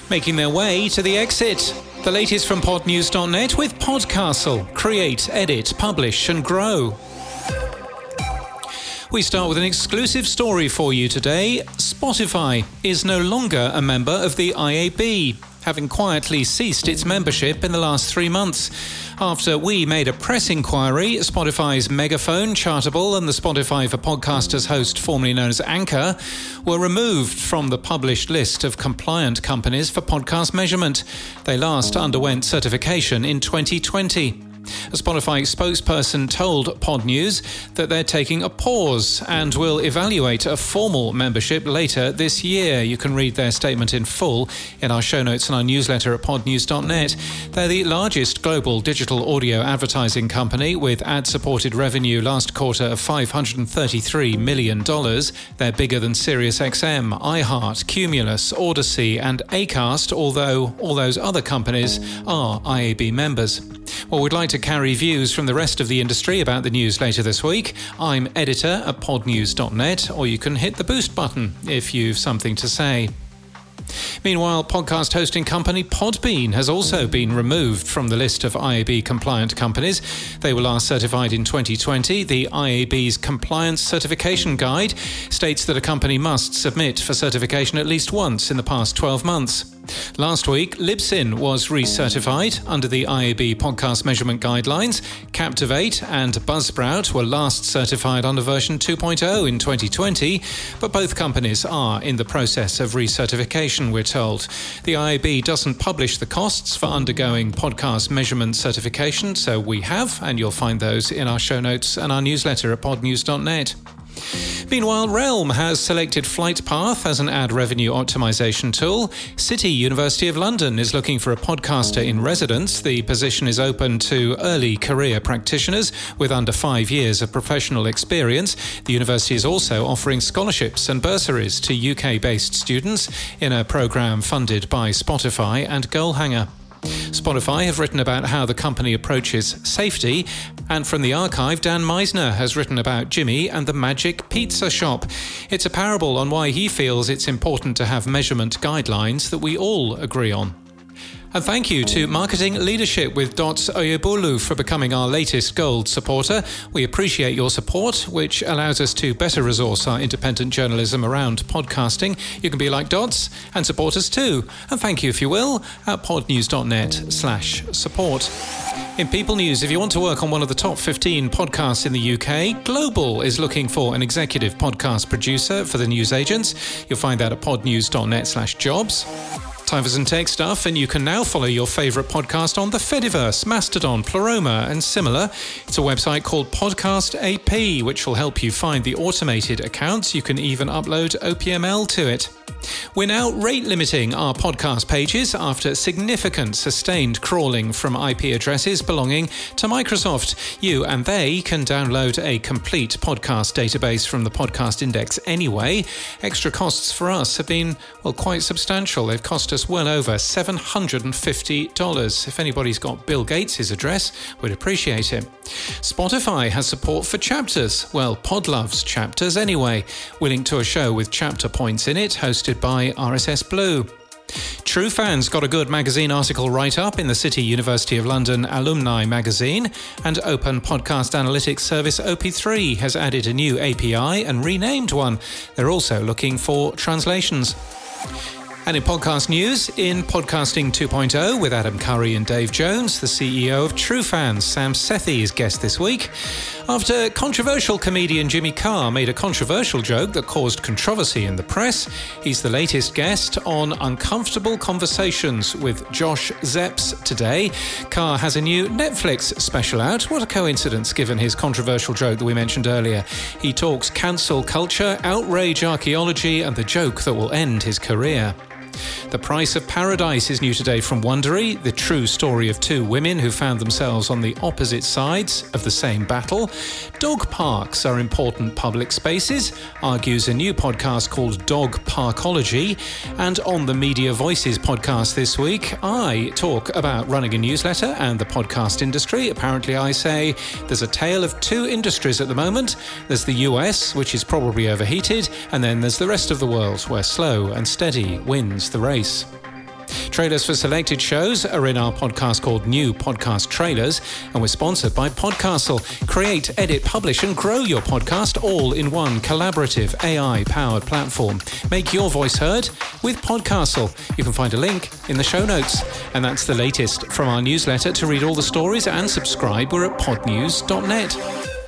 Making their way to the exit. The latest from podnews.net with Podcastle. Create, edit, publish and grow. We start with an exclusive story for you today. Spotify is no longer a member of the IAB, having quietly ceased its membership in the last 3 months. After we made a press inquiry, Spotify's Megaphone, Chartable and the Spotify for Podcasters host formerly known as Anchor were removed from the published list of compliant companies for podcast measurement. They last underwent certification in 2020. A Spotify spokesperson told Pod News that they're taking a pause and will evaluate a formal membership later this year. You can read their statement in full in our show notes and our newsletter at podnews.net. They're the largest global digital audio advertising company with ad-supported revenue last quarter of $533 million. They're bigger than SiriusXM, iHeart, Cumulus, Odyssey and Acast, although all those other companies are IAB members. Well, we'd like to carry views from the rest of the industry about the news later this week. I'm editor at podnews.net, or you can hit the boost button if you've something to say. Meanwhile, podcast hosting company Podbean has also been removed from the list of IAB-compliant companies. They were last certified in 2020. The IAB's Compliance Certification Guide states that a company must submit for certification at least once in the past 12 months. Last week, Libsyn was recertified under the IAB podcast measurement guidelines. Captivate and Buzzsprout were last certified under version 2.0 in 2020, but both companies are in the process of recertification, we're told. The IAB doesn't publish the costs for undergoing podcast measurement certification, so we have, and you'll find those in our show notes and our newsletter at podnews.net. Meanwhile, Realm has selected Flightpath as an ad revenue optimization tool. City University of London is looking for a podcaster in residence. The position is open to early career practitioners with under 5 years of professional experience. The university is also offering scholarships and bursaries to UK-based students in a program funded by Spotify and Goalhanger. Spotify have written about how the company approaches safety, and from the archive, Dan Meisner has written about Jimmy and the Magic Pizza Shop. It's a parable on why he feels it's important to have measurement guidelines that we all agree on. And thank you to Marketing Leadership with Dots Oyebolu for becoming our latest gold supporter. We appreciate your support, which allows us to better resource our independent journalism around podcasting. You can be like Dots and support us too. And thank you, if you will, at podnews.net/support. In People News, if you want to work on one of the top 15 podcasts in the UK, Global is looking for an executive podcast producer for the newsagents. You'll find that at podnews.net/jobs. Time for some tech stuff, and you can now follow your favourite podcast on the Fediverse, Mastodon, Pleroma and similar. It's a website called Podcast AP, which will help you find the automated accounts. You can even upload OPML to it. We're now rate limiting our podcast pages after significant sustained crawling from IP addresses belonging to Microsoft. You and they can download a complete podcast database from the podcast index anyway. Extra costs for us have been, well, quite substantial. They've cost us well over $750. If anybody's got Bill Gates' address, we'd appreciate it. Spotify has support for chapters. Well, Pod loves chapters anyway. We link to a show with chapter points in it, hosted by RSS Blue. True Fans got a good magazine article write-up in the City University of London Alumni magazine, and Open Podcast Analytics service OP3 has added a new API and renamed one. They're also looking for translations. And in podcast news, in Podcasting 2.0 with Adam Curry and Dave Jones, the CEO of True Fans, Sam Sethi, is guest this week. After controversial comedian Jimmy Carr made a controversial joke that caused controversy in the press, he's the latest guest on Uncomfortable Conversations with Josh Zepps today. Carr has a new Netflix special out. What a coincidence, given his controversial joke that we mentioned earlier. He talks cancel culture, outrage archaeology, and the joke that will end his career. The Price of Paradise is new today from Wondery, the true story of two women who found themselves on the opposite sides of the same battle. Dog parks are important public spaces, argues a new podcast called Dog Parkology. And on the Media Voices podcast this week, I talk about running a newsletter and the podcast industry. Apparently, I say there's a tale of two industries at the moment. There's the US, which is probably overheated, and then there's the rest of the world, where slow and steady wins the race. Trailers for selected shows are in our podcast called New Podcast Trailers, and we're sponsored by Podcastle. Create, edit, publish and grow your podcast all in one collaborative AI-powered platform. Make your voice heard with Podcastle. You can find a link in the show notes. And that's the latest from our newsletter. To read all the stories and subscribe, we're at podnews.net.